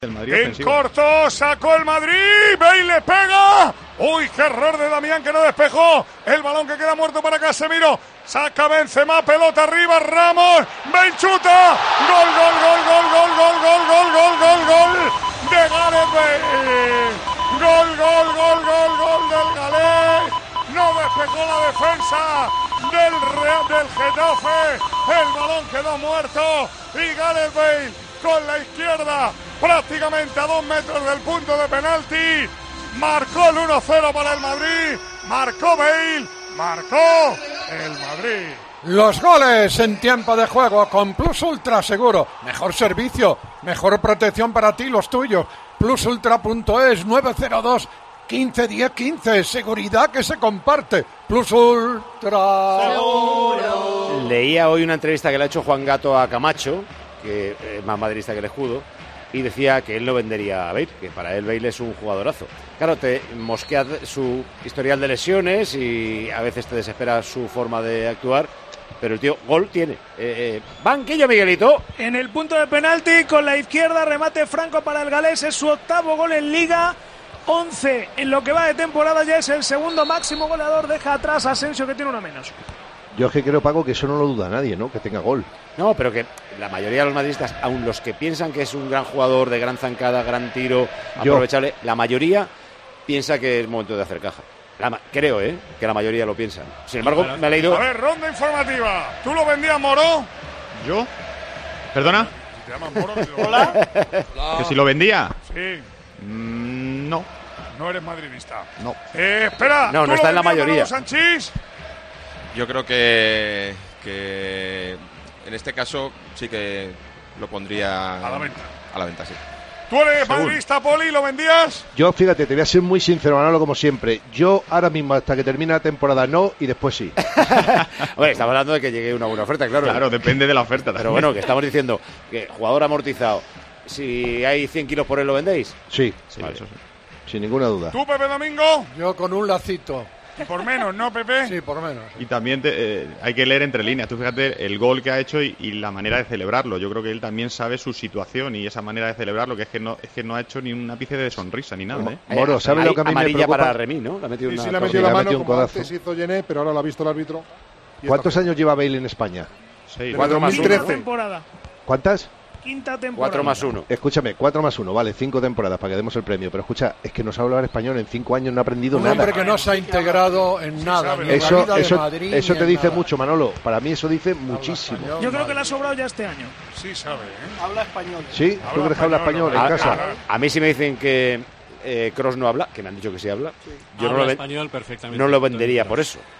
En corto, sacó el Madrid, Bale le pega. Uy, qué error de Damián que no despejó. El balón que queda muerto para Casemiro. Saca Benzema, pelota arriba, Ramos. Bale chuta. Gol, gol, gol, gol, gol, gol, gol, gol, gol, gol, gol de Gareth Bale. Gol, gol, gol, gol, gol del Galés. No despejó la defensa del Getafe. El balón quedó muerto y Gareth Bale con la izquierda, prácticamente a 2 metros del punto de penalti, marcó el 1-0 para el Madrid, marcó Bale, marcó el Madrid. Los goles en tiempo de juego con Plus Ultra Seguro. Mejor servicio, mejor protección para ti y los tuyos. Plusultra.es 902 15 10 15. Seguridad que se comparte. Plus Ultra Seguro. Leía hoy una entrevista que le ha hecho Juan Gato a Camacho, que es más madridista que el escudo, y decía que él no vendería a Bale, que para él Bale es un jugadorazo. Claro, te mosquea su historial de lesiones y a veces te desespera su forma de actuar, pero el tío gol tiene. Banquillo, Miguelito. En el punto de penalti, con la izquierda, remate franco para el galés, es su 8º gol en Liga, 11 en lo que va de temporada, ya es el segundo máximo goleador, deja atrás a Asensio que tiene uno menos. Yo es que creo, Paco, que eso no lo duda nadie, ¿no? Que tenga gol. No, pero que la mayoría de los madridistas, aun los que piensan que es un gran jugador, de gran zancada, gran tiro, aprovechable, la mayoría piensa que es momento de hacer caja. Creo, que la mayoría lo piensan. Sin embargo, me ha leído... A ver, ronda informativa. ¿Tú lo vendías, Moro? ¿Yo? ¿Perdona? ¿Te llaman Moro? ¿Hola? ¿Que si lo vendía? Sí. No. No eres madridista. No. Espera. No está en la mayoría. Sanchís. Yo creo que en este caso sí que lo pondría a la venta. A la venta, sí. ¿Tú eres madridista, Poli? ¿Lo vendías? Yo, fíjate, te voy a ser muy sincero, Manolo, como siempre. Yo ahora mismo, hasta que termine la temporada, no, y después sí. Bueno, estamos hablando de que llegue una buena oferta, claro. Claro, depende de la oferta también. Pero bueno, que estamos diciendo que jugador amortizado, si hay 100 kilos por él, ¿lo vendéis? Sí, vale. Eso sí. Sin ninguna duda. ¿Tú, Pepe Domingo? Yo con un lacito. Y por menos, ¿no, Pepe? Sí, por menos. Y también hay que leer entre líneas. Tú fíjate el gol que ha hecho y la manera de celebrarlo. Yo creo que él también sabe su situación y esa manera de celebrarlo, que es que no ha hecho ni un ápice de sonrisa ni nada. Moro, ¿sabes lo que a mí me preocupa? Para Remí, ¿no? Le ha metido sí, le ha metido la mano, como antes hizo Gené, pero ahora lo ha visto el árbitro. ¿Cuántos años lleva Bale en España? 6. 4 más 1. Temporada. ¿Cuántas? Quinta temporada. 4 más 1. Escúchame, 4 más 1, vale, 5 temporadas para que demos el premio. Pero escucha, es que no sabe hablar español, en 5 años no ha aprendido un nada. hombre que no se ha integrado en nada. Ni en la vida de Madrid, eso te dice nada. mucho, Manolo. Para mí eso dice muchísimo. Español, yo creo que le ha sobrado ya este año. Sí sabe, Habla español. ¿Sí? ¿Tú crees que habla español en casa? A mí sí me dicen que Kroos no habla, que me han dicho que sí habla. Sí. Yo habla español perfectamente. No lo vendería por eso.